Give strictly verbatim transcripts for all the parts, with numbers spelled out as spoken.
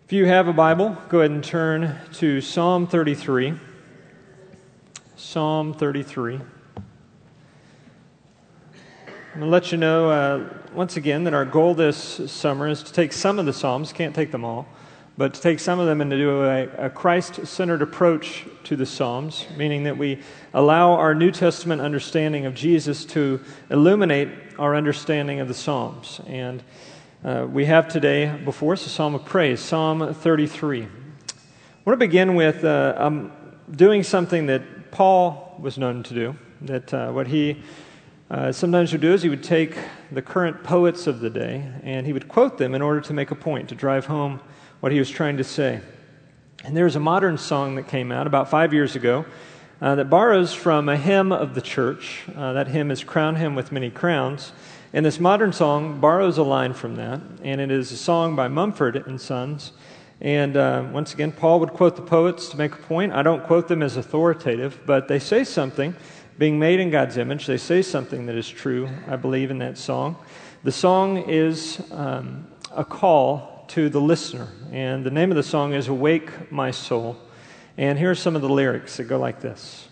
If you have a Bible, go ahead and turn to Psalm thirty-three. Psalm thirty-three. I'm going to let you know, uh, once again, that our goal this summer is to take some of the Psalms, can't take them all, but to take some of them and to do a, a Christ-centered approach to the Psalms, meaning that we allow our New Testament understanding of Jesus to illuminate our understanding of the Psalms. And uh, we have today before us a Psalm of Praise, Psalm thirty-three. I want to begin with uh, um, doing something that Paul was known to do, that uh, what he Uh, sometimes would do is he would take the current poets of the day and he would quote them in order to make a point, to drive home what he was trying to say. And there's a modern song that came out about five years ago uh, that borrows from a hymn of the church. Uh, that hymn is "Crown Him with Many Crowns." And this modern song borrows a line from that, and it is a song by Mumford and Sons. And uh, once again, Paul would quote the poets to make a point. I don't quote them as authoritative, but they say something. Being made in God's image, they say something that is true, I believe, in that song. The song is um, a call to the listener, and the name of the song is "Awake My Soul." And here are some of the lyrics that go like this.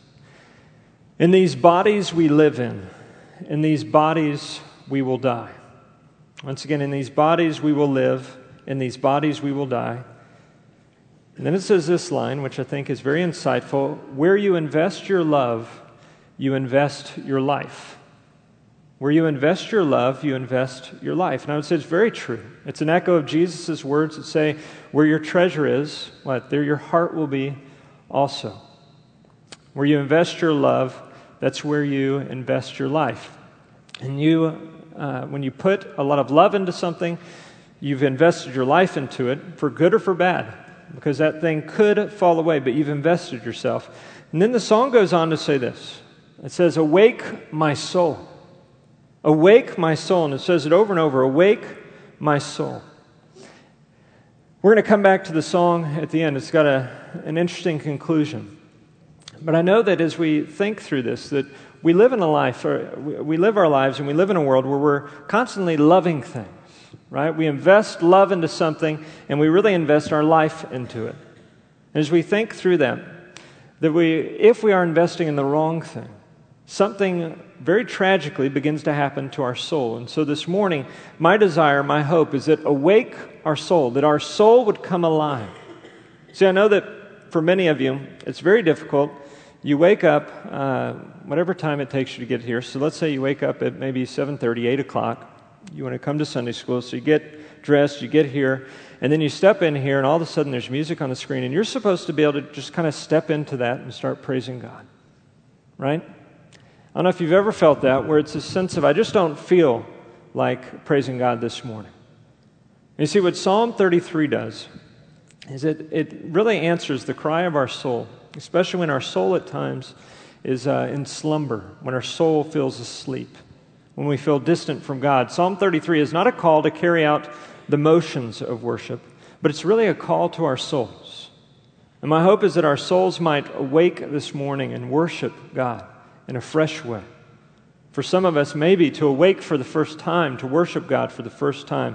In these bodies we live in, in these bodies we will die. Once again, in these bodies we will live, in these bodies we will die. And then it says this line, which I think is very insightful: where you invest your love, you invest your life. Where you invest your love, you invest your life. And I would say it's very true. It's an echo of Jesus' words that say, where your treasure is, what? There your heart will be also. Where you invest your love, that's where you invest your life. And you, uh, when you put a lot of love into something, you've invested your life into it, for good or for bad, because that thing could fall away, but you've invested yourself. And then the song goes on to say this. It says, "Awake my soul. Awake my soul." And it says it over and over, "Awake my soul." We're going to come back to the song at the end. It's got a, an interesting conclusion. But I know that as we think through this, that we live in a life, or we live our lives, and we live in a world where we're constantly loving things, right? We invest love into something, and we really invest our life into it. And as we think through that, that we, if we are investing in the wrong thing, something very tragically begins to happen to our soul. And so this morning, my desire, my hope is that awake our soul, that our soul would come alive. See, I know that for many of you, it's very difficult. You wake up, uh, whatever time it takes you to get here. So let's say you wake up at maybe seven thirty, eight o'clock. You want to come to Sunday school, so you get dressed, you get here, and then you step in here, and all of a sudden there's music on the screen, and you're supposed to be able to just kind of step into that and start praising God, right? I don't know if you've ever felt that, where it's a sense of, I just don't feel like praising God this morning. And you see, what Psalm thirty-three does is it, it really answers the cry of our soul, especially when our soul at times is uh, in slumber, when our soul feels asleep, when we feel distant from God. Psalm thirty-three is not a call to carry out the motions of worship, but it's really a call to our souls. And my hope is that our souls might awake this morning and worship God in a fresh way. For some of us, maybe to awake for the first time, to worship God for the first time.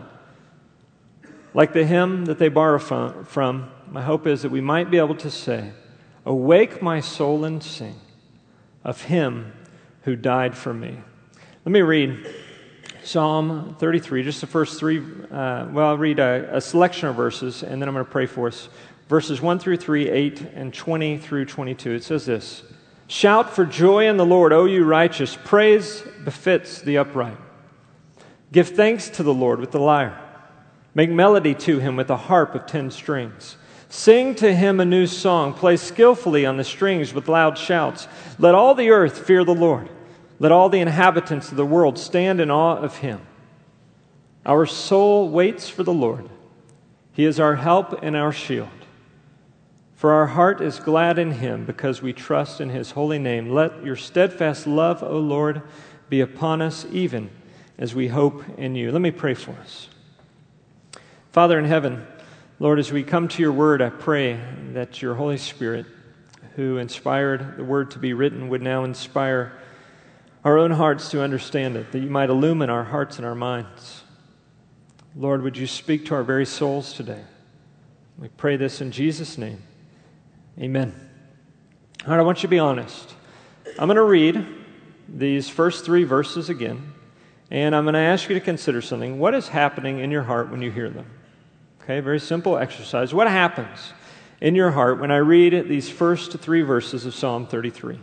Like the hymn that they borrow from, my hope is that we might be able to say, "Awake my soul and sing of Him who died for me." Let me read Psalm thirty-three, just the first three, uh, well, I'll read a, a selection of verses, and then I'm going to pray for us. Verses one through three, eight, and twenty through twenty-two. It says this: "Shout for joy in the Lord, O you righteous. Praise befits the upright. Give thanks to the Lord with the lyre. Make melody to Him with a harp of ten strings. Sing to Him a new song. Play skillfully on the strings with loud shouts. Let all the earth fear the Lord. Let all the inhabitants of the world stand in awe of Him. Our soul waits for the Lord. He is our help and our shield. For our heart is glad in Him because we trust in His holy name. Let your steadfast love, O Lord, be upon us even as we hope in You." Let me pray for us. Father in heaven, Lord, as we come to Your word, I pray that Your Holy Spirit, who inspired the word to be written, would now inspire our own hearts to understand it, that You might illumine our hearts and our minds. Lord, would You speak to our very souls today? We pray this in Jesus' name. Amen. All right, I want you to be honest. I'm going to read these first three verses again, and I'm going to ask you to consider something. What is happening in your heart when you hear them? Okay, very simple exercise. What happens in your heart when I read these first three verses of Psalm thirty-three?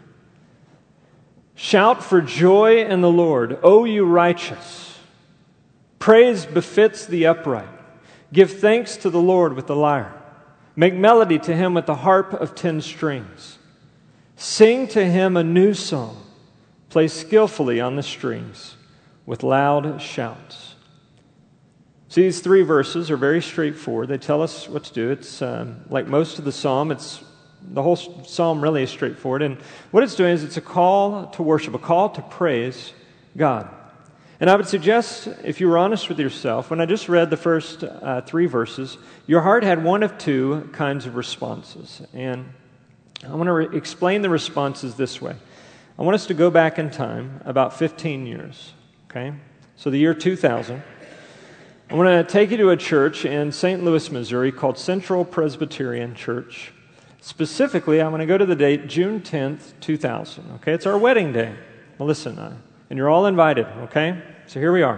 Shout for joy in the Lord, O you righteous. Praise befits the upright. Give thanks to the Lord with the lyre. Make melody to him with the harp of ten strings. Sing to him a new song. Play skillfully on the strings with loud shouts. See, these three verses are very straightforward. They tell us what to do. It's um, like most of the psalm. It's the whole psalm really is straightforward. And what it's doing is it's a call to worship, a call to praise God. And I would suggest, if you were honest with yourself, when I just read the first uh, three verses, your heart had one of two kinds of responses. And I want to re- explain the responses this way. I want us to go back in time about fifteen years, okay? So the year two thousand. I want to take you to a church in Saint Louis, Missouri called Central Presbyterian Church. Specifically, I want to go to the date June tenth, two thousand, okay? It's our wedding day, Melissa and I. And you're all invited, okay? So here we are.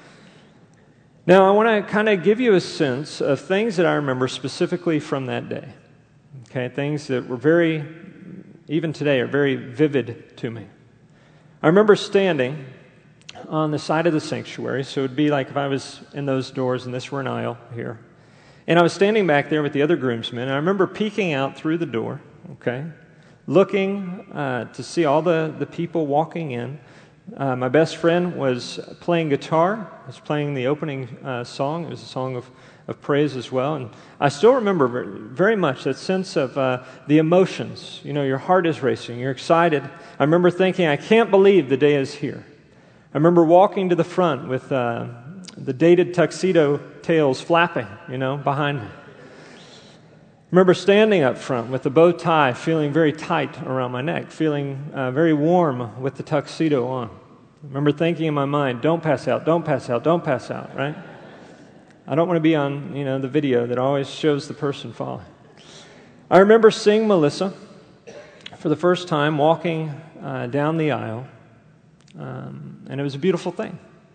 Now, I want to kind of give you a sense of things that I remember specifically from that day. Okay, things that were very, even today, are very vivid to me. I remember standing on the side of the sanctuary, so it would be like if I was in those doors and this were an aisle here. And I was standing back there with the other groomsmen, and I remember peeking out through the door, okay, looking uh, to see all the, the people walking in. Uh, my best friend was playing guitar, was playing the opening uh, song. It was a song of, of praise as well. And I still remember very, very much that sense of uh, the emotions. You know, your heart is racing, you're excited. I remember thinking, I can't believe the day is here. I remember walking to the front with uh, the dated tuxedo tails flapping, you know, behind me. I remember standing up front with the bow tie feeling very tight around my neck, feeling uh, very warm with the tuxedo on. I remember thinking in my mind, don't pass out, don't pass out, don't pass out, right? I don't want to be on, you know, the video that always shows the person falling. I remember seeing Melissa for the first time walking uh, down the aisle, um, and it was a beautiful thing.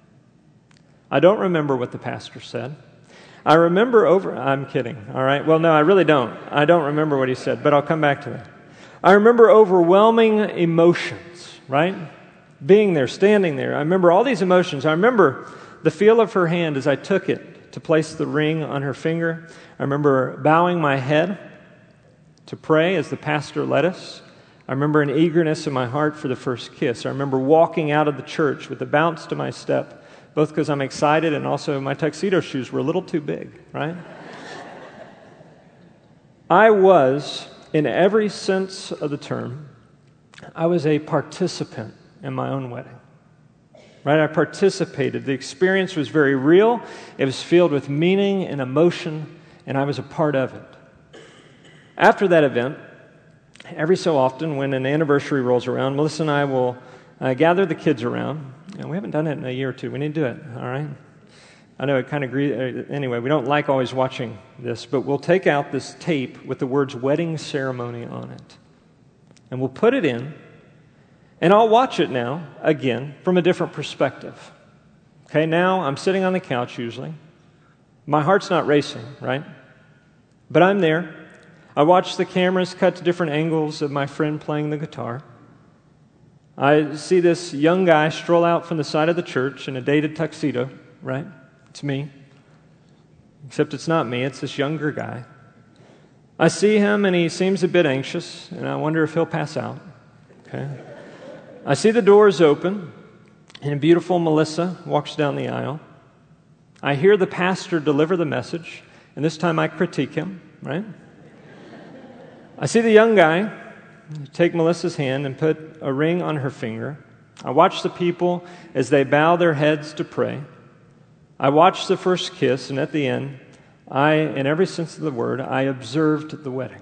I don't remember what the pastor said. I remember over... I'm kidding, all right? Well, no, I really don't. I don't remember what he said, but I'll come back to that. I remember overwhelming emotions, right? Being there, standing there. I remember all these emotions. I remember the feel of her hand as I took it to place the ring on her finger. I remember bowing my head to pray as the pastor led us. I remember an eagerness in my heart for the first kiss. I remember walking out of the church with a bounce to my step, both because I'm excited and also my tuxedo shoes were a little too big, right? I was, in every sense of the term, I was a participant in my own wedding, right? I participated. The experience was very real. It was filled with meaning and emotion, and I was a part of it. After that event, every so often when an anniversary rolls around, Melissa and I will uh, gather the kids around. And we haven't done it in a year or two. We need to do it, all right? I know it kind of... Gre- anyway, we don't like always watching this, but we'll take out this tape with the words wedding ceremony on it. And we'll put it in, and I'll watch it now, again, from a different perspective. Okay, now I'm sitting on the couch usually. My heart's not racing, right? But I'm there. I watch the cameras cut to different angles of my friend playing the guitar. I see this young guy stroll out from the side of the church in a dated tuxedo, right? It's me. Except it's not me, it's this younger guy. I see him and he seems a bit anxious, and I wonder if he'll pass out. Okay. I see the doors open, and a beautiful Melissa walks down the aisle. I hear the pastor deliver the message, and this time I critique him, right? I see the young guy take Melissa's hand and put a ring on her finger. I watch the people as they bow their heads to pray. I watched the first kiss, and at the end, I, in every sense of the word, I observed the wedding.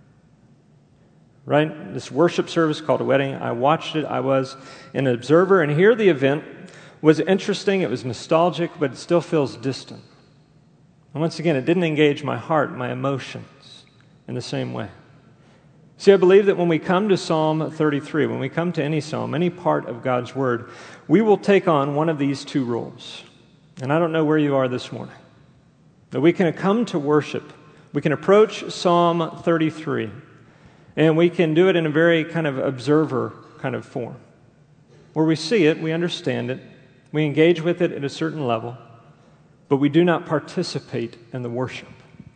Right? This worship service called a wedding, I watched it. I was an observer, and here the event was interesting. It was nostalgic, but it still feels distant. And once again, it didn't engage my heart, my emotions in the same way. See, I believe that when we come to Psalm thirty-three, when we come to any psalm, any part of God's Word, we will take on one of these two roles. And I don't know where you are this morning. That we can come to worship. We can approach Psalm thirty-three, and we can do it in a very kind of observer kind of form, where we see it, we understand it, we engage with it at a certain level, but we do not participate in the worship.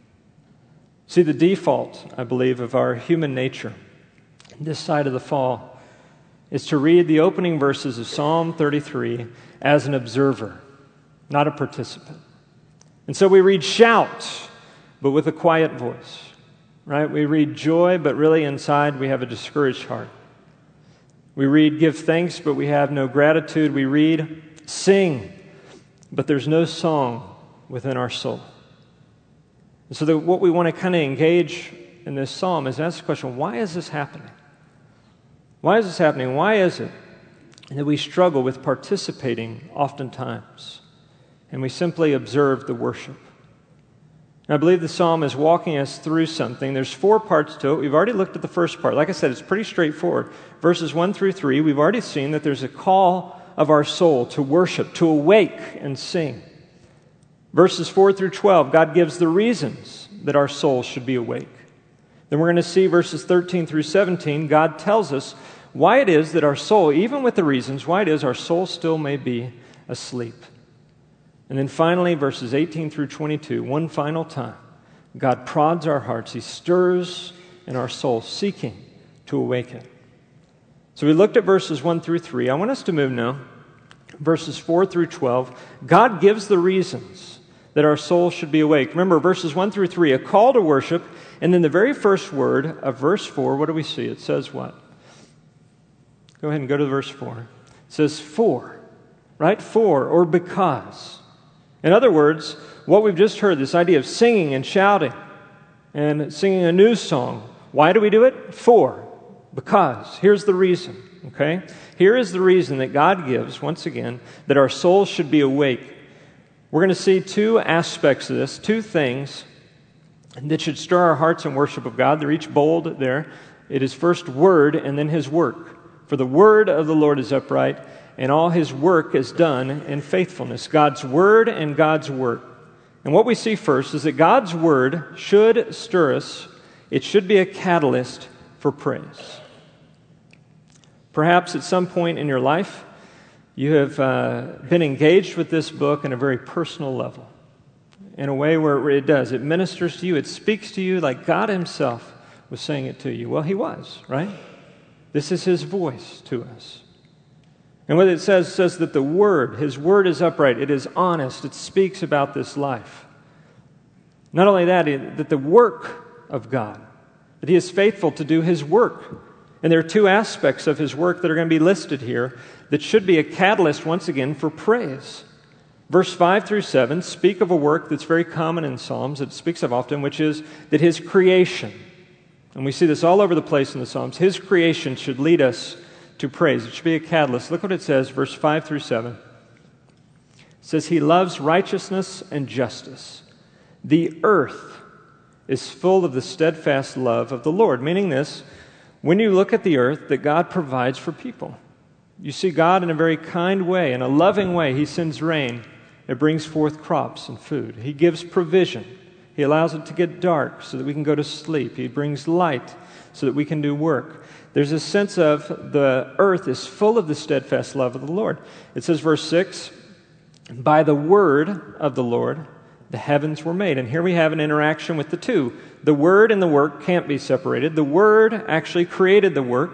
See, the default, I believe, of our human nature, this side of the fall, is to read the opening verses of Psalm thirty-three as an observer, not a participant. And so we read shout, but with a quiet voice, right? We read joy, but really inside we have a discouraged heart. We read give thanks, but we have no gratitude. We read sing, but there's no song within our soul. And so the, what we want to kind of engage in this psalm is ask the question, why is this happening? Why is this happening? Why is it that we struggle with participating oftentimes and we simply observe the worship? And I believe the psalm is walking us through something. There's four parts to it. We've already looked at the first part. Like I said, it's pretty straightforward. Verses one through three, we've already seen that there's a call of our soul to worship, to awake and sing. Verses four through twelve, God gives the reasons that our soul should be awake. Then we're going to see verses thirteen through seventeen, God tells us why it is that our soul, even with the reasons, why it is our soul still may be asleep. And then finally, verses eighteen through twenty-two, one final time, God prods our hearts. He stirs in our soul, seeking to awaken. So we looked at verses one through three. I want us to move now. Verses four through twelve, God gives the reasons that our soul should be awake. Remember, verses one through three, a call to worship, and then the very first word of verse four, what do we see? It says what? Go ahead and go to verse four. It says for, right? For, or because. In other words, what we've just heard, this idea of singing and shouting and singing a new song. Why do we do it? For, because. Here's the reason, okay? Here is the reason that God gives, once again, that our souls should be awake. We're going to see two aspects of this, two things that should stir our hearts in worship of God. They're each bold there. It is first word and then his work. For the word of the Lord is upright, and all his work is done in faithfulness. God's word and God's work. And what we see first is that God's word should stir us. It should be a catalyst for praise. Perhaps at some point in your life, you have uh, been engaged with this book on a very personal level, in a way where it does. It ministers to you. It speaks to you like God himself was saying it to you. Well, he was, right? This is his voice to us. And what it says, says that the word, his word is upright. It is honest. It speaks about this life. Not only that, it, that the work of God, that he is faithful to do his work. And there are two aspects of his work that are going to be listed here that should be a catalyst, once again, for praise. Verse five through seven speak of a work that's very common in Psalms, that it speaks of often, which is that his creation, and we see this all over the place in the Psalms, his creation should lead us to praise. It should be a catalyst. Look what it says, verse five through seven. It says, he loves righteousness and justice. The earth is full of the steadfast love of the Lord, meaning this, when you look at the earth that God provides for people, you see God in a very kind way, in a loving way. He sends rain. It brings forth crops and food. He gives provision. He allows it to get dark so that we can go to sleep. He brings light so that we can do work. There's a sense of the earth is full of the steadfast love of the Lord. It says, verse six, by the word of the Lord, the heavens were made. And here we have an interaction with the two. The word and the work can't be separated. The word actually created the work.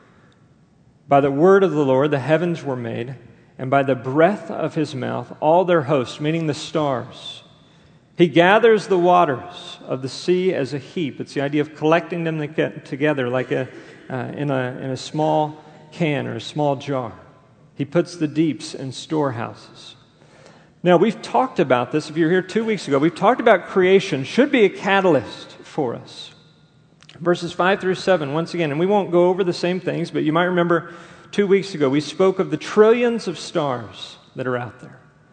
By the word of the Lord, the heavens were made, and by the breath of his mouth, all their hosts, meaning the stars. He gathers the waters of the sea as a heap. It's the idea of collecting them together like a, uh, in a in a small can or a small jar. He puts the deeps in storehouses. Now, we've talked about this. If you were here two weeks ago, we've talked about creation should be a catalyst for us. Verses five through seven, once again, and we won't go over the same things, but you might remember two weeks ago we spoke of the trillions of stars that are out there.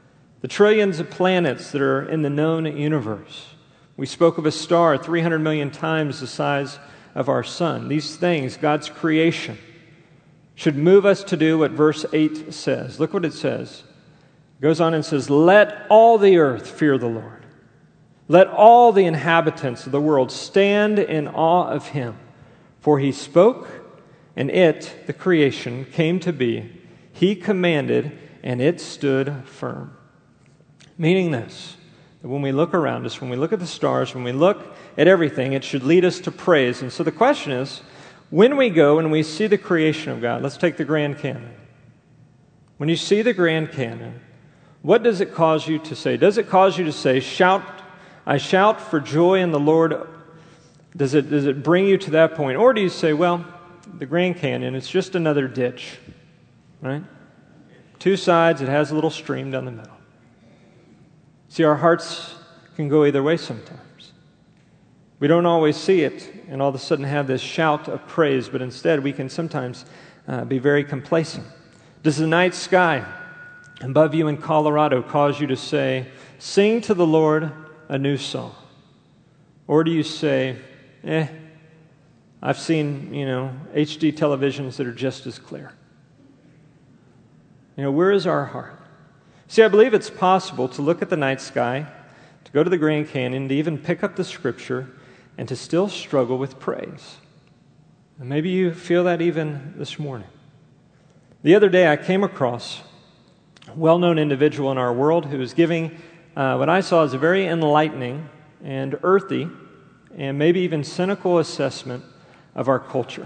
the trillions of planets that are in the known universe. We spoke of a star three hundred million times the size of our sun. These things, God's creation, should move us to do what verse eight says. Look what it says. It goes on and says, "Let all the earth fear the Lord. Let all the inhabitants of the world stand in awe of him. For he spoke, and it, the creation, came to be. He commanded, and it stood firm." Meaning this, that when we look around us, when we look at the stars, when we look at everything, it should lead us to praise. And so the question is, when we go and we see the creation of God, let's take the Grand Canyon. When you see the Grand Canyon, what does it cause you to say? Does it cause you to say, "Shout, I shout for joy in the Lord"? Does it, does it bring you to that point? Or do you say, well, the Grand Canyon, it's just another ditch, right? Two sides, it has a little stream down the middle. See, our hearts can go either way sometimes. We don't always see it and all of a sudden have this shout of praise, but instead we can sometimes uh, be very complacent. Does the night sky above you in Colorado cause you to say, "Sing to the Lord a new song"? Or do you say, eh, I've seen, you know, H D televisions that are just as clear? You know, where is our heart? See, I believe it's possible to look at the night sky, to go to the Grand Canyon, to even pick up the Scripture, and to still struggle with praise. And maybe you feel that even this morning. The other day I came across a well-known individual in our world who was giving uh, what I saw as a very enlightening and earthy and maybe even cynical assessment of our culture.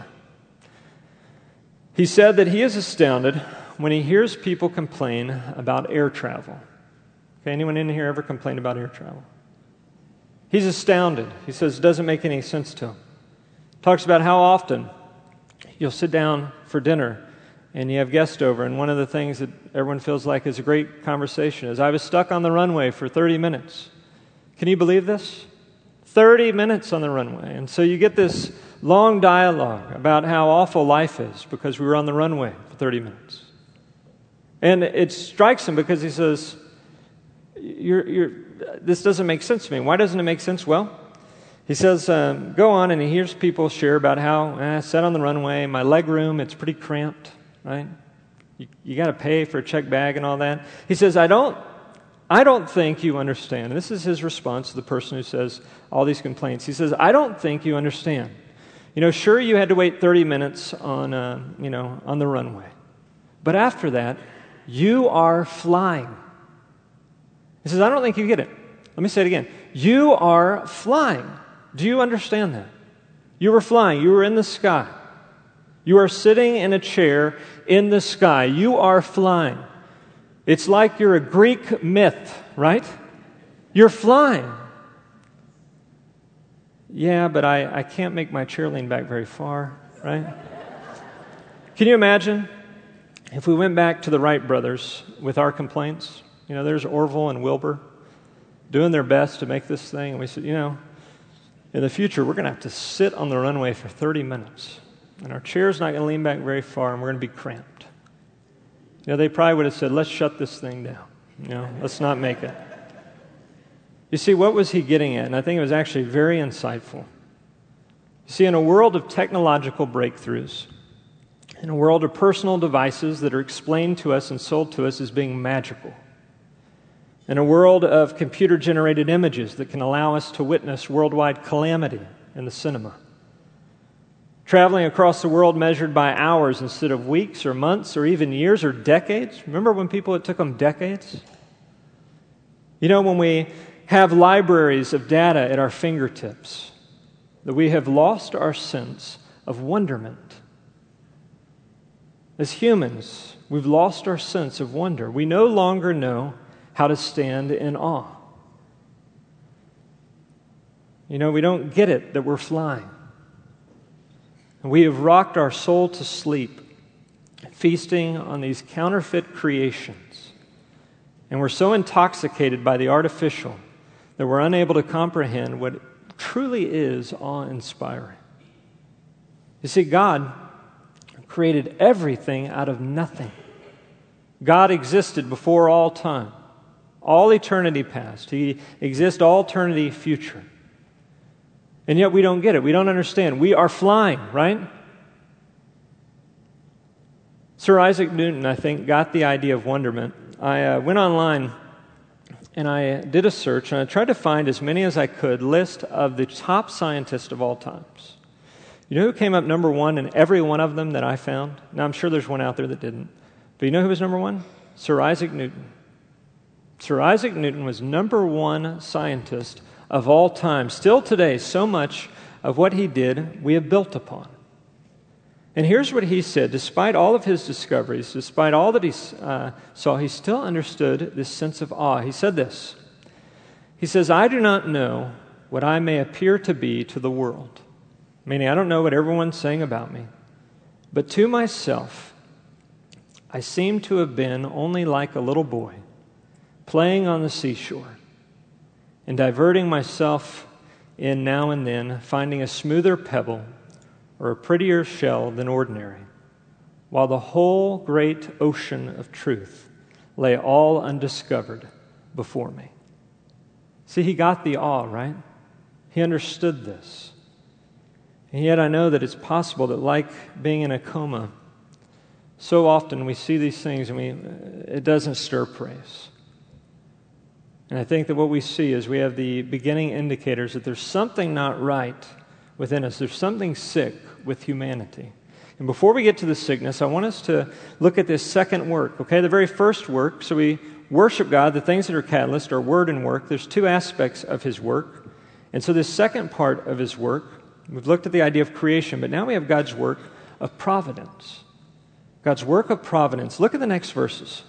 He said that he is astounded when he hears people complain about air travel. Okay, anyone in here ever complained about air travel? He's astounded. He says it doesn't make any sense to him. Talks about how often you'll sit down for dinner and you have guests over, and one of the things that everyone feels like is a great conversation is, "I was stuck on the runway for thirty minutes. Can you believe this? thirty minutes on the runway. And so you get this long dialogue about how awful life is because we were on the runway for thirty minutes. And it strikes him because he says, you're, you're, this doesn't make sense to me. Why doesn't it make sense? Well, he says, um, go on, and he hears people share about how, eh, I sat on the runway, my leg room, it's pretty cramped, right? You, you got to pay for a check bag and all that. He says, I don't, I don't think you understand. And this is his response to the person who says all these complaints. He says, I don't think you understand. You know, sure, you had to wait thirty minutes on, uh, you know, on the runway. But after that, you are flying. He says, I don't think you get it. Let me say it again. You are flying. Do you understand that? You were flying. You were in the sky. You are sitting in a chair in the sky. You are flying. It's like you're a Greek myth, right? You're flying. Yeah, but I, I can't make my chair lean back very far, right? Can you imagine if we went back to the Wright brothers with our complaints? You know, there's Orville and Wilbur doing their best to make this thing. And we said, you know, in the future, we're going to have to sit on the runway for thirty minutes. And our chair's not going to lean back very far, and we're going to be cramped. You know, they probably would have said, let's shut this thing down. You know, let's not make it. You see, what was he getting at? And I think it was actually very insightful. You see, in a world of technological breakthroughs, in a world of personal devices that are explained to us and sold to us as being magical, in a world of computer-generated images that can allow us to witness worldwide calamity in the cinema, traveling across the world measured by hours instead of weeks or months or even years or decades. Remember when people, it took them decades? You know, when we have libraries of data at our fingertips, that we have lost our sense of wonderment. As humans, we've lost our sense of wonder. We no longer know how to stand in awe. You know, we don't get it that we're flying. And we have rocked our soul to sleep, feasting on these counterfeit creations. And we're so intoxicated by the artificial that we're unable to comprehend what truly is awe-inspiring. You see, God created everything out of nothing. God existed before all time. all eternity past. He exists all eternity future. And yet we don't get it. We don't understand. We are flying, right? Sir Isaac Newton, I think, got the idea of wonderment. I uh, went online and I did a search, and I tried to find as many as I could list of the top scientists of all times. You know who came up number one in every one of them that I found? Now, I'm sure there's one out there that didn't. But you know who was number one? Sir Isaac Newton. Sir Isaac Newton was number one scientist of all time. Still today, so much of what he did, we have built upon. And here's what he said. Despite all of his discoveries, despite all that he uh, saw, he still understood this sense of awe. He said this. He says, I do not know what I may appear to be to the world. Meaning, I don't know what everyone's saying about me. But to myself, I seem to have been only like a little boy, playing on the seashore, and diverting myself in now and then, finding a smoother pebble or a prettier shell than ordinary, while the whole great ocean of truth lay all undiscovered before me. See, he got the awe, right? He understood this. And yet I know that it's possible that, like being in a coma, so often we see these things and we it doesn't stir praise. And I think that what we see is we have the beginning indicators that there's something not right within us. There's something sick with humanity. And before we get to the sickness, I want us to look at this second work, okay? The very first work, so we worship God, the things that are catalyst, are word and work. There's two aspects of his work. And so this second part of his work, we've looked at the idea of creation, but now we have God's work of providence. God's work of providence. Look at the next verses.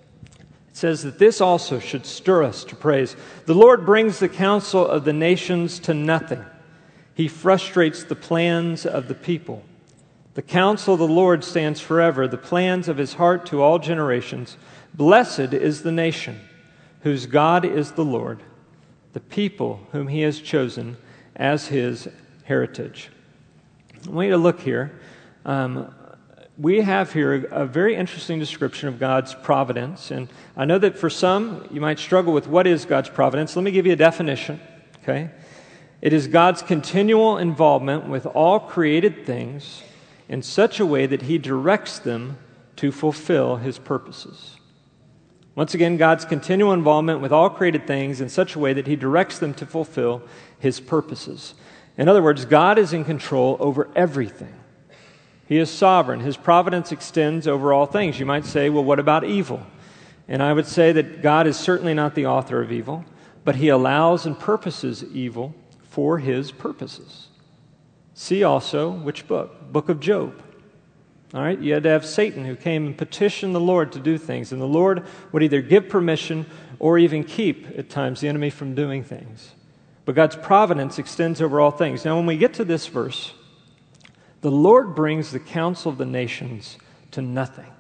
It says that this also should stir us to praise. The Lord brings the counsel of the nations to nothing. He frustrates the plans of the people. The counsel of the Lord stands forever, the plans of his heart to all generations. Blessed is the nation whose God is the Lord, the people whom he has chosen as his heritage. I want you to look here. Um, we have here a very interesting description of God's providence. And I know that for some, you might struggle with what is God's providence. Let me give you a definition, okay? It is God's continual involvement with all created things in such a way that he directs them to fulfill his purposes. Once again, God's continual involvement with all created things in such a way that he directs them to fulfill his purposes. In other words, God is in control over everything. He is sovereign. His providence extends over all things. You might say, well, what about evil? And I would say that God is certainly not the author of evil, but he allows and purposes evil for his purposes. See also which book? Book of Job. All right, you had to have Satan who came and petitioned the Lord to do things, and the Lord would either give permission or even keep, at times, the enemy from doing things. But God's providence extends over all things. Now, when we get to this verse, the Lord brings the counsel of the nations to nothing.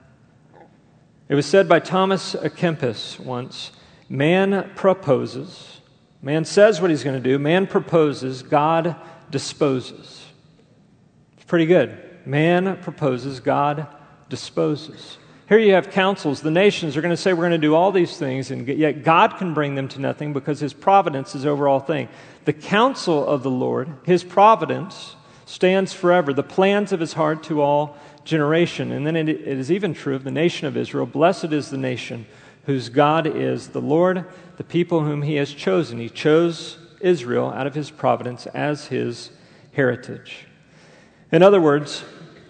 It was said by Thomas à Kempis once, man proposes, man says what he's going to do, man proposes, God disposes. It's pretty good. Man proposes, God disposes. Here you have councils. The nations are going to say we're going to do all these things, and yet God can bring them to nothing because his providence is over all things. The counsel of the Lord, his providence, stands forever, the plans of his heart to all generation. And then it, it is even true of the nation of Israel. Blessed is the nation whose God is the Lord, the people whom he has chosen. He chose Israel out of his providence as his heritage. In other words,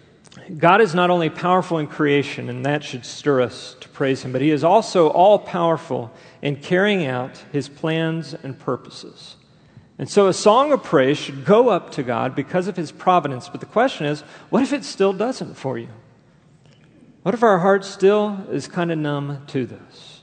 God is not only powerful in creation, and that should stir us to praise him, but he is also all-powerful in carrying out his plans and purposes. And so a song of praise should go up to God because of his providence. But the question is, what if it still doesn't for you? What if our heart still is kind of numb to this?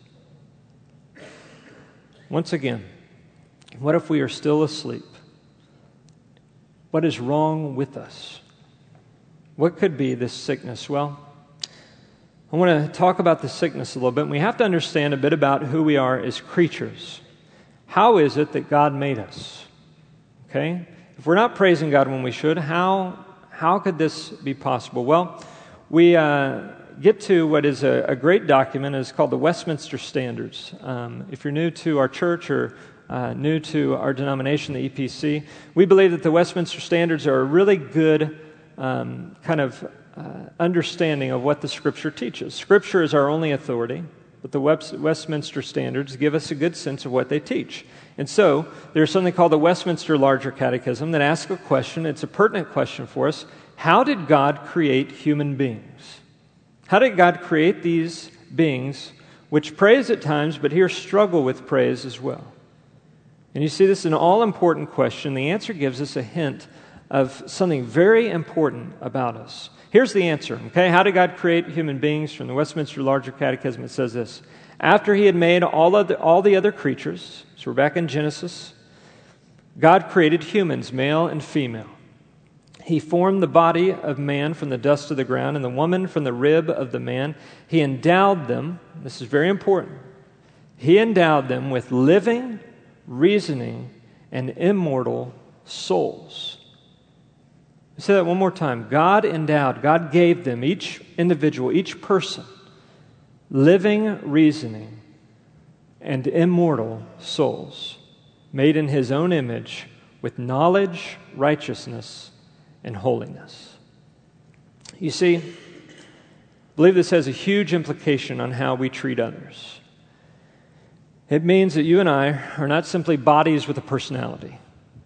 Once again, what if we are still asleep? What is wrong with us? What could be this sickness? Well, I want to talk about the sickness a little bit. And we have to understand a bit about who we are as creatures. How is it that God made us? Okay? If we're not praising God when we should, how how could this be possible? Well, we uh, get to what is a, a great document. It's called the Westminster Standards. Um, if you're new to our church or uh, new to our denomination, the E P C, we believe that the Westminster Standards are a really good um, kind of uh, understanding of what the Scripture teaches. Scripture is our only authority, but the Westminster Standards give us a good sense of what they teach. And so there's something called the Westminster Larger Catechism that asks a question. It's a pertinent question for us. How did God create human beings? How did God create these beings which praise at times, but here struggle with praise as well? And you see, this is an all-important question. The answer gives us a hint of something very important about us. Here's the answer, okay? How did God create human beings? From the Westminster Larger Catechism, it says this. After he had made all, of the, all the other creatures, so we're back in Genesis, God created humans, male and female. He formed the body of man from the dust of the ground and the woman from the rib of the man. He endowed them, this is very important, he endowed them with living, reasoning, and immortal souls. I'll say that one more time. God endowed, God gave them, each individual, each person, living, reasoning, and immortal souls, made in his own image with knowledge, righteousness, and holiness. You see, I believe this has a huge implication on how we treat others. It means that you and I are not simply bodies with a personality,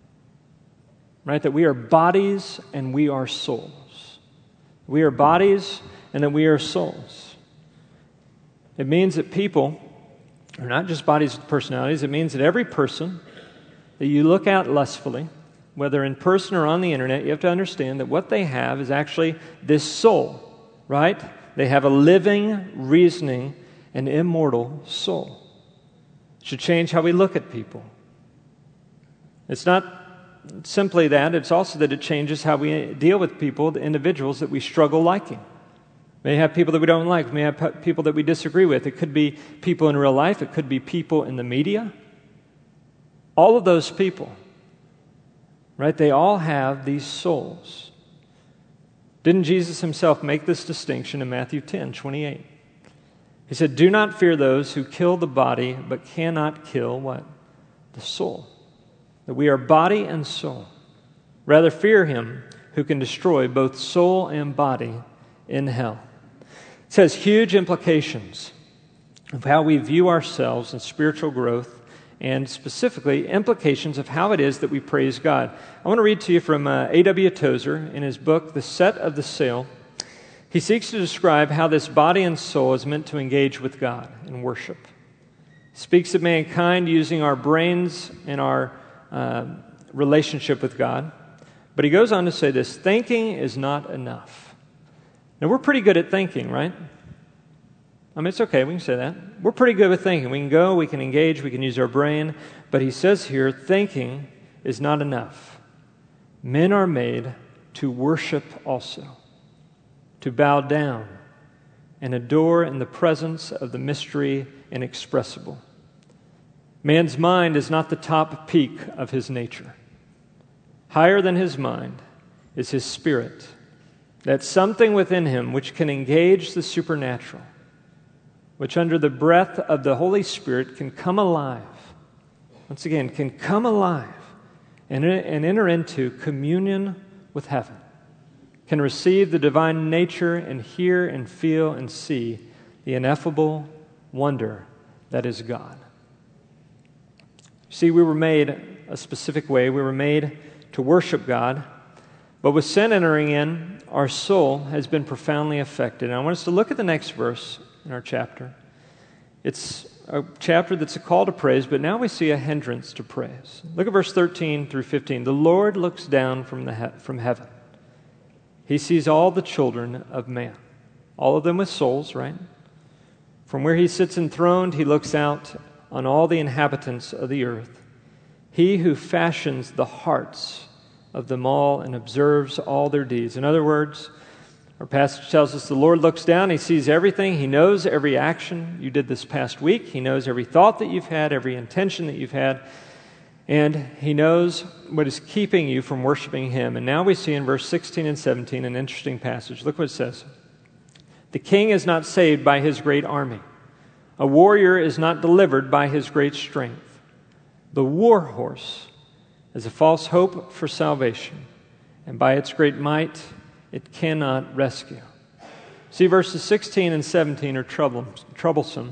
right? That we are bodies and we are souls. We are bodies and that we are souls. It means that people are not just bodies with personalities. It means that every person that you look at lustfully, whether in person or on the internet, you have to understand that what they have is actually this soul, right? They have a living, reasoning, and immortal soul. It should change how we look at people. It's not simply that, it's also that it changes how we deal with people, the individuals that we struggle liking. We may have people that we don't like, we may have people that we disagree with. It could be people in real life, it could be people in the media. All of those people, right, they all have these souls. Didn't Jesus himself make this distinction in Matthew ten twenty-eight? He said, do not fear those who kill the body, but cannot kill what? The soul. That we are body and soul. Rather fear him who can destroy both soul and body in hell. It has huge implications of how we view ourselves in spiritual growth, and specifically implications of how it is that we praise God. I want to read to you from uh, A W Tozer in his book, The Set of the Sail. He seeks to describe how this body and soul is meant to engage with God in worship. He speaks of mankind using our brains and our uh, relationship with God. But he goes on to say this, thinking is not enough. Now, we're pretty good at thinking, right? I mean, it's okay, we can say that. We're pretty good with thinking. We can go, we can engage, we can use our brain. But he says here, thinking is not enough. Men are made to worship also, to bow down and adore in the presence of the mystery inexpressible. Man's mind is not the top peak of his nature. Higher than his mind is his spirit. That's something within him which can engage the supernatural, which under the breath of the Holy Spirit can come alive. Once again, can come alive and, and enter into communion with heaven. Can receive the divine nature and hear and feel and see the ineffable wonder that is God. See, we were made a specific way. We were made to worship God. But with sin entering in, our soul has been profoundly affected. And I want us to look at the next verse in our chapter. It's a chapter that's a call to praise, but now we see a hindrance to praise. Look at verse thirteen through fifteen. The Lord looks down from, the he- from heaven. He sees all the children of man, all of them with souls, right? From where he sits enthroned, he looks out on all the inhabitants of the earth. He who fashions the hearts of them all and observes all their deeds. In other words, our passage tells us the Lord looks down, he sees everything, he knows every action you did this past week, he knows every thought that you've had, every intention that you've had, and he knows what is keeping you from worshiping him. And now we see in verse sixteen and seventeen an interesting passage. Look what it says. The king is not saved by his great army. A warrior is not delivered by his great strength. The war horse is a false hope for salvation, and by its great might, it cannot rescue. See, verses sixteen and seventeen are trouble, troublesome.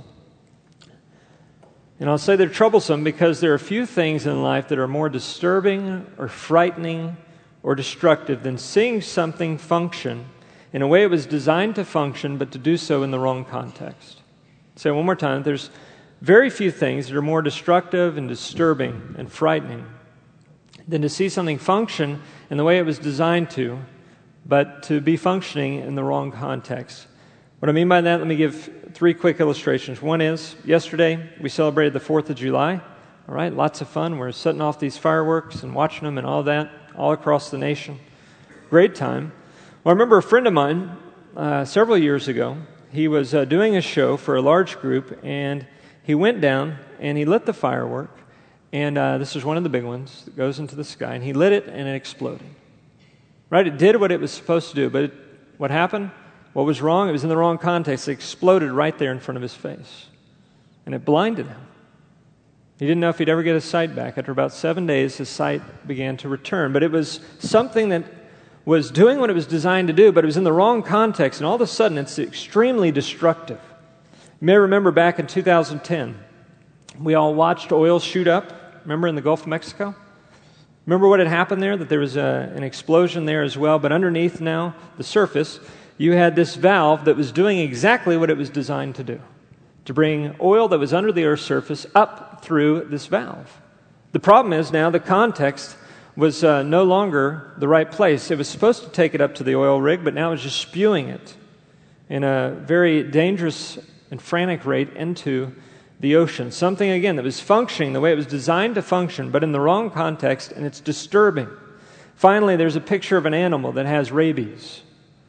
And I'll say they're troublesome because there are few things in life that are more disturbing or frightening or destructive than seeing something function in a way it was designed to function, but to do so in the wrong context. Say it one more time. There's very few things that are more destructive and disturbing and frightening than to see something function in the way it was designed to, but to be functioning in the wrong context. What I mean by that, let me give three quick illustrations. One is, yesterday we celebrated the fourth of July. All right, lots of fun. We're setting off these fireworks and watching them and all that, all across the nation. Great time. Well, I remember a friend of mine uh, several years ago. He was uh, doing a show for a large group, and he went down and he lit the firework. And uh, this was one of the big ones that goes into the sky, and he lit it and it exploded. Right? It did what it was supposed to do, but it, what happened? What was wrong? It was in the wrong context. It exploded right there in front of his face, and it blinded him. He didn't know if he'd ever get his sight back. After about seven days, his sight began to return. But it was something that was doing what it was designed to do, but it was in the wrong context, and all of a sudden it's extremely destructive. You may remember back in two thousand ten, we all watched oil shoot up, remember, in the Gulf of Mexico? Remember what had happened there? That there was a, an explosion there as well, but underneath now, the surface, you had this valve that was doing exactly what it was designed to do, to bring oil that was under the Earth's surface up through this valve. The problem is now the context was uh, no longer the right place. It was supposed to take it up to the oil rig, but now it was just spewing it in a very dangerous and frantic rate into the ocean. Something, again, that was functioning the way it was designed to function, but in the wrong context, and it's disturbing. Finally, there's a picture of an animal that has rabies.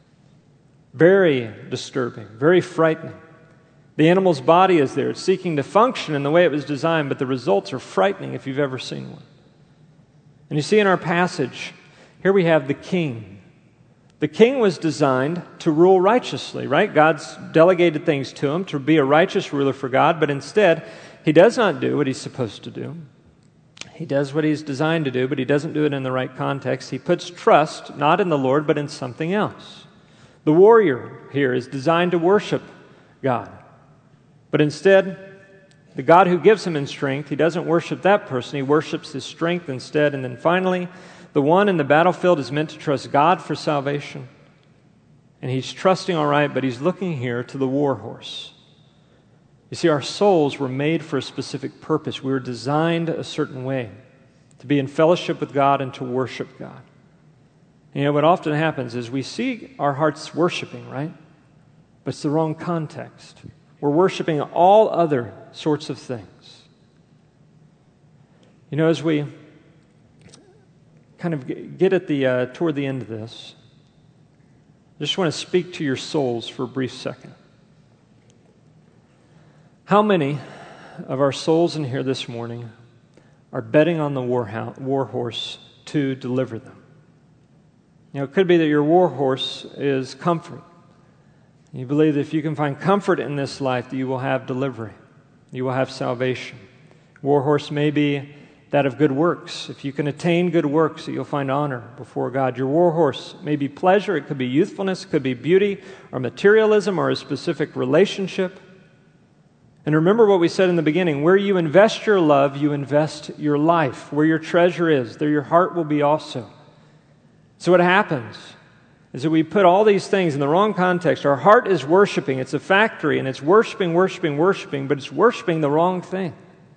Very disturbing, very frightening. The animal's body is there. It's seeking to function in the way it was designed, but the results are frightening if you've ever seen one. And you see in our passage, here we have the king. The king was designed to rule righteously, right? God's delegated things to him to be a righteous ruler for God, but instead, he does not do what he's supposed to do. He does what he's designed to do, but he doesn't do it in the right context. He puts trust not in the Lord, but in something else. The warrior here is designed to worship God, but instead, the God who gives him in strength, he doesn't worship that person, he worships his strength instead. And then finally, the one in the battlefield is meant to trust God for salvation. And he's trusting all right, but he's looking here to the war horse. You see, our souls were made for a specific purpose. We were designed a certain way, to be in fellowship with God and to worship God. And you know, what often happens is we see our hearts worshiping, right? But it's the wrong context. We're worshiping all other sorts of things. You know, as we kind of get at the uh, toward the end of this, I just want to speak to your souls for a brief second. How many of our souls in here this morning are betting on the war, ho- war horse to deliver them? You know, it could be that your war horse is comfort. You believe that if you can find comfort in this life, that you will have delivery. You will have salvation. War horse may be that of good works. If you can attain good works, that you'll find honor before God. Your war horse may be pleasure. It could be youthfulness. It could be beauty or materialism or a specific relationship. And remember what we said in the beginning. Where you invest your love, you invest your life. Where your treasure is, there your heart will be also. So what happens is that we put all these things in the wrong context. Our heart is worshiping. It's a factory, and it's worshiping, worshiping, worshiping, but it's worshiping the wrong thing.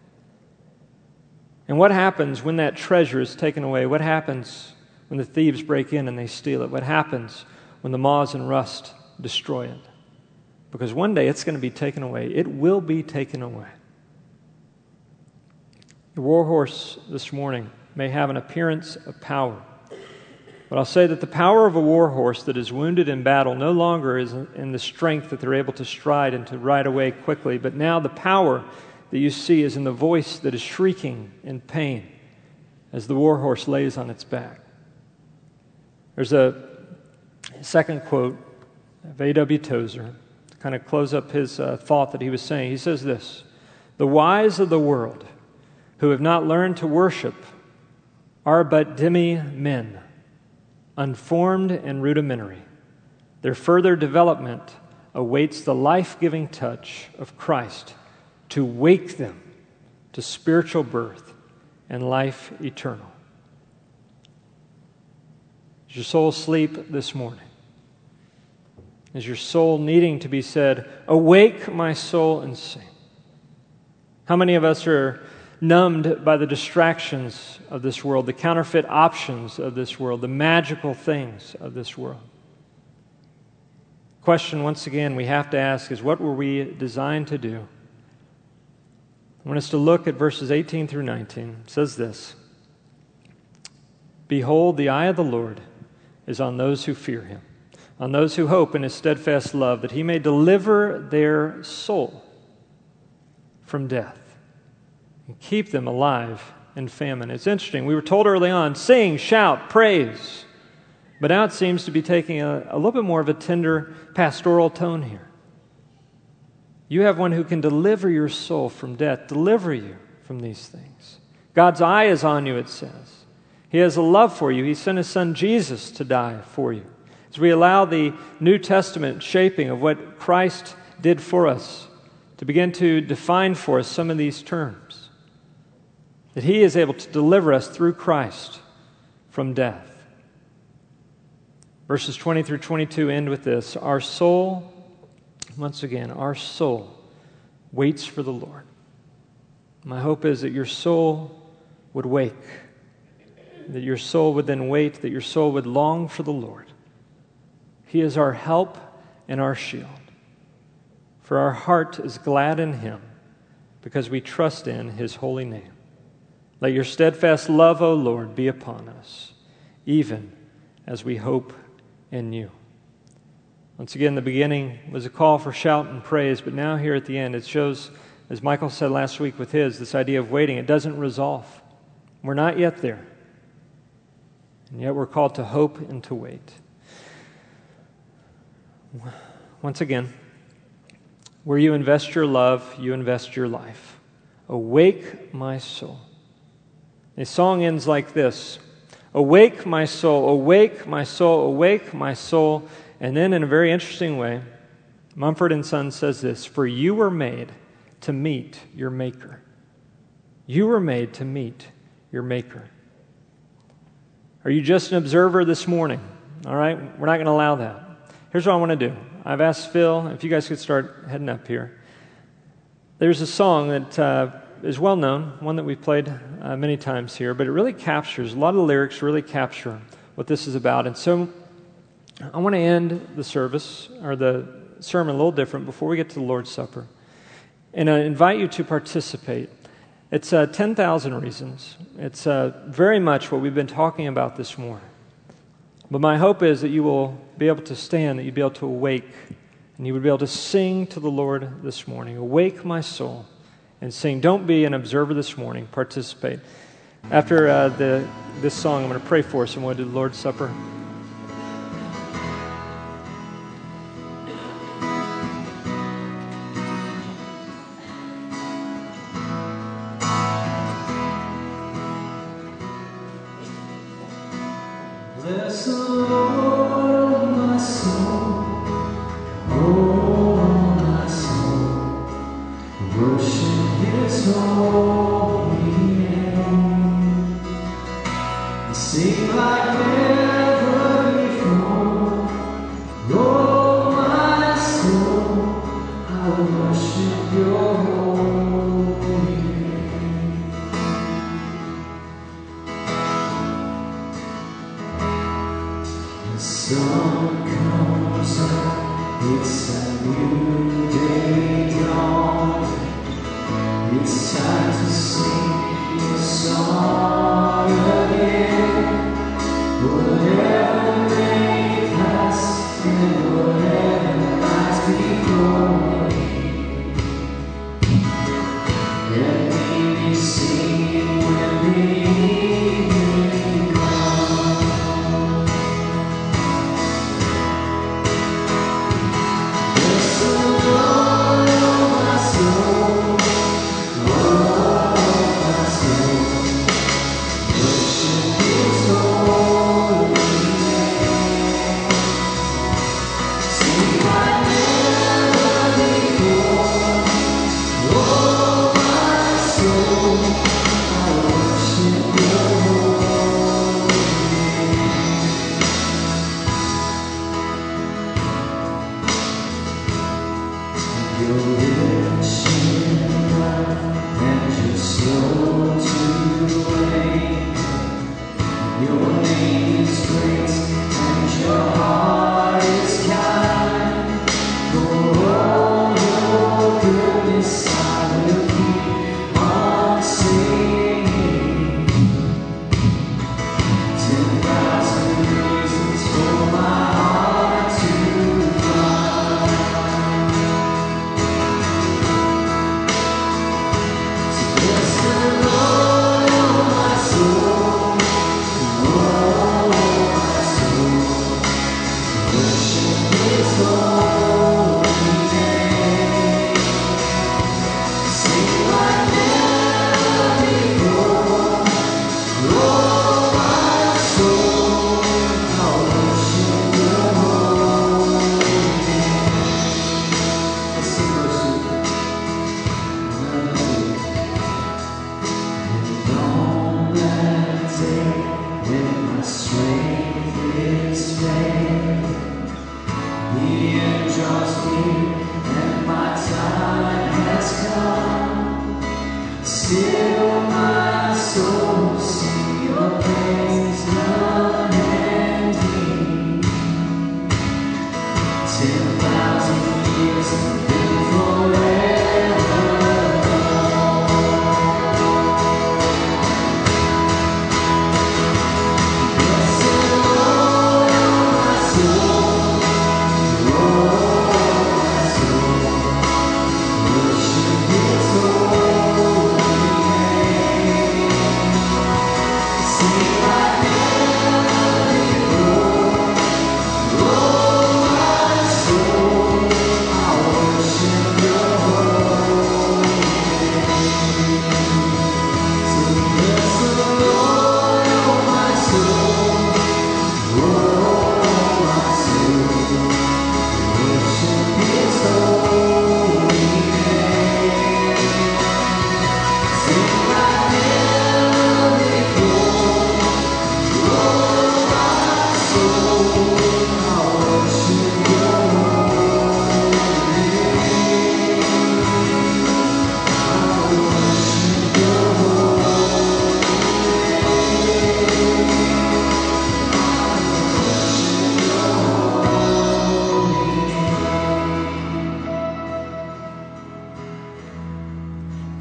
And what happens when that treasure is taken away? What happens when the thieves break in and they steal it? What happens when the moths and rust destroy it? Because one day it's going to be taken away. It will be taken away. The war horse this morning may have an appearance of power. But I'll say that the power of a war horse that is wounded in battle no longer is in the strength that they're able to stride and to ride away quickly, but now the power that you see is in the voice that is shrieking in pain as the war horse lays on its back. There's a second quote of A W Tozer. kind of close up his uh, thought that he was saying. He says this: "The wise of the world who have not learned to worship are but demi-men, unformed and rudimentary. Their further development awaits the life-giving touch of Christ to wake them to spiritual birth and life eternal." Is your soul asleep this morning? Is your soul needing to be said, "Awake, my soul, and sing"? How many of us are numbed by the distractions of this world, the counterfeit options of this world, the magical things of this world? Question, once again, we have to ask is, what were we designed to do? I want us to look at verses eighteen through nineteen. It says this: "Behold, the eye of the Lord is on those who fear him, on those who hope in his steadfast love, that he may deliver their soul from death and keep them alive in famine." It's interesting. We were told early on, sing, shout, praise. But now it seems to be taking a, a little bit more of a tender pastoral tone here. You have one who can deliver your soul from death, deliver you from these things. God's eye is on you, it says. He has a love for you. He sent his son Jesus to die for you. As we allow the New Testament shaping of what Christ did for us to begin to define for us some of these terms, that he is able to deliver us through Christ from death. Verses twenty through twenty-two end with this: "Our soul," once again, our soul waits for the Lord. My hope is that your soul would wake, that your soul would then wait, that your soul would long for the Lord. He is our help and our shield. For our heart is glad in him, because we trust in his holy name. Let your steadfast love, O Lord, be upon us, even as we hope in you. Once again, the beginning was a call for shout and praise, but now here at the end, it shows, as Michael said last week with his, this idea of waiting. It doesn't resolve. We're not yet there. And yet we're called to hope and to wait. Once again, where you invest your love, you invest your life. Awake, my soul. A song ends like this: "Awake, my soul, awake, my soul, awake, my soul." And then in a very interesting way, Mumford and Sons says this: "For you were made to meet your Maker." You were made to meet your Maker. Are you just an observer this morning? All right, we're not going to allow that. Here's what I want to do. I've asked Phil, if you guys could start heading up here. There's a song that uh, is well known, one that we've played uh, many times here, but it really captures, a lot of the lyrics really capture what this is about. And so I want to end the service, or the sermon, a little different before we get to the Lord's Supper. And I invite you to participate. It's uh, ten thousand Reasons. It's uh, very much what we've been talking about this morning. But my hope is that you will be able to stand, that you'll be able to awake, and you would be able to sing to the Lord this morning. Awake, my soul, and sing. Don't be an observer this morning. Participate. After uh, the this song, I'm going to pray for us, and we'll do the Lord's Supper. Bless the Lord, my soul, oh my soul, worship His holy name, and sing like never before. Oh my soul, I will worship Your holy name. The sun comes up, it's a new day dawning. It's time to sing the song again. Whatever may pass and whatever lies before me, let me be singing when the evening comes. Bless the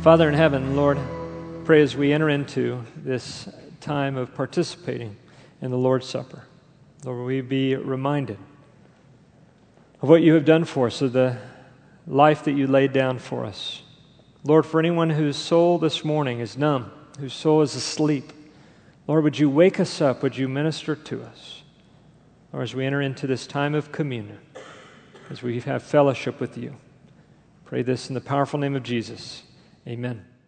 Father in heaven, Lord, pray as we enter into this time of participating in the Lord's Supper, Lord, we be reminded of what you have done for us, of the life that you laid down for us. Lord, for anyone whose soul this morning is numb, whose soul is asleep, Lord, would you wake us up? Would you minister to us? Or as we enter into this time of communion, as we have fellowship with you, pray this in the powerful name of Jesus. Amen.